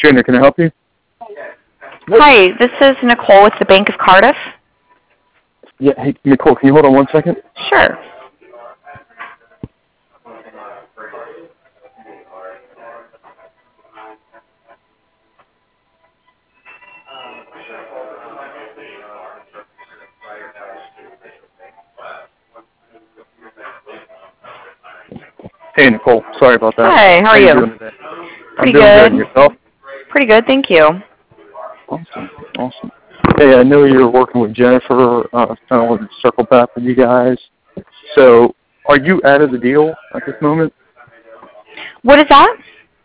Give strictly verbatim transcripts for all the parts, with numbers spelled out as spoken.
Trainer, can I help you? Hi, this is Nicole with the Bank of Cardiff. Yeah, hey, Nicole, can you hold on one second? Sure. Hey, Nicole, sorry about that. Hi, how are how you? you doing today? Pretty I'm doing good. good. And yourself? Pretty good, thank you. Awesome, awesome. Hey, I know you're working with Jennifer, uh, kind of wanted to circle back with you guys. So, are you out of the deal at this moment? What is that?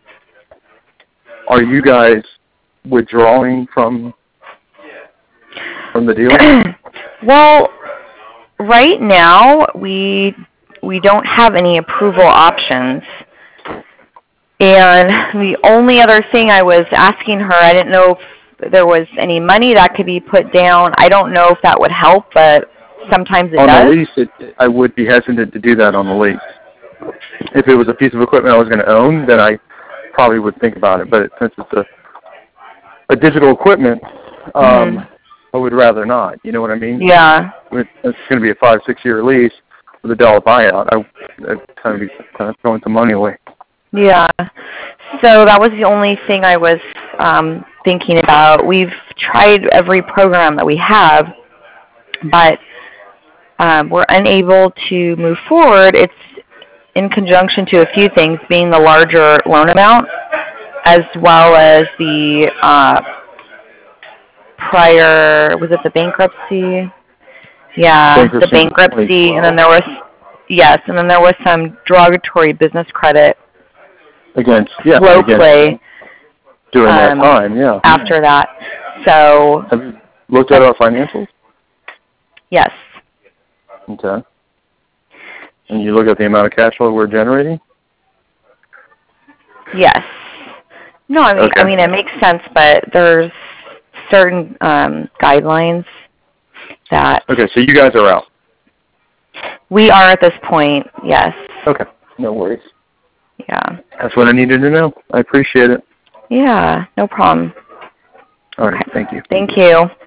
Are you guys withdrawing from from the deal? Well, right now we we don't have any approval options. And the only other thing I was asking her, I didn't know if there was any money that could be put down. I don't know if that would help, but sometimes it on does. the lease, it, I would be hesitant to do that on the lease. If it was a piece of equipment I was going to own, then I probably would think about it. But since it's a a digital equipment, um, Mm-hmm. I would rather not. You know what I mean? Yeah. It's going to be a five, six-year lease with a dollar buyout. I I'd kind of be kind of throwing some money away. Yeah. So that was the only thing I was um, thinking about. We've tried every program that we have, but um, we're unable to move forward. It's in conjunction to a few things, being the larger loan amount, as well as the uh, prior, was it the bankruptcy? Yeah, the Bankruptcy in bankruptcy, and then twenty twelve. there was, yes, and then there was some derogatory business credit Against, yeah, slow against play during that um, time, yeah. after that. So, Have you looked at our financials? yes, Okay. And you look at the amount of cash flow we're generating? yes. No, I mean, Okay. I mean, it makes sense, but there's certain um, guidelines that Okay, so you guys are out. we are at this point, yes. Okay, no worries. Yeah. That's what I needed to know. I appreciate it. Yeah, no problem. All right, Okay. thank you. Thank you.